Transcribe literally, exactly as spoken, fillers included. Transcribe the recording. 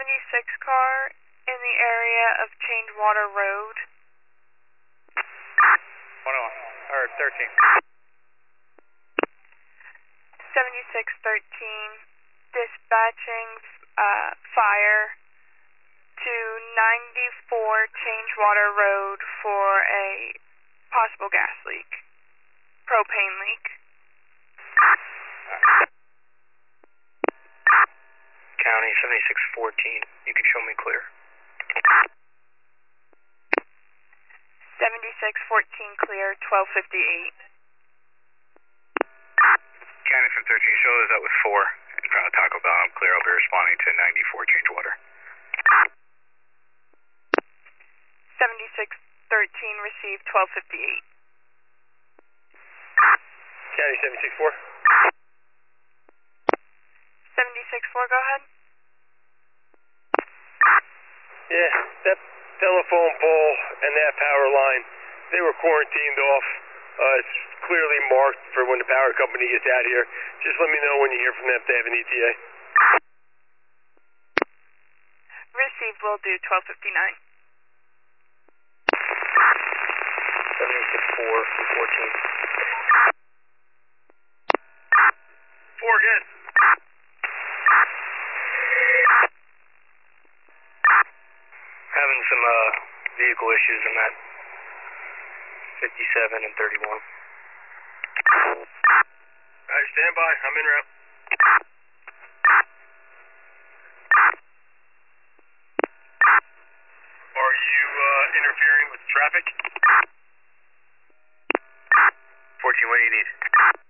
seventy-six car in the area of Changewater Road. one oh one, or thirteen. seventy-six thirteen, dispatching uh, fire to ninety-four Changewater Road for a possible gas leak, propane leak. County seventy-six fourteen, you can show me clear. seventy-six fourteen clear, twelve fifty-eight. County from thirteen, show us that with four in front of Taco Bell. I'm clear. I'll be responding to ninety-four Changewater. seventy-six thirteen received, twelve fifty-eight. County seventy-six four. seventy-six four, go ahead. Yeah, that telephone pole and that power line, they were quarantined off. Uh, it's clearly marked for when the power company gets out here. Just let me know when you hear from them if they have an E T A. Received, will do, twelve fifty-nine. seventy-six four from fourteen. Four again. Having some uh, vehicle issues in that fifty-seven and thirty-one. Alright, stand by. I'm en route. Are you uh, interfering with traffic? fourteen, what do you need?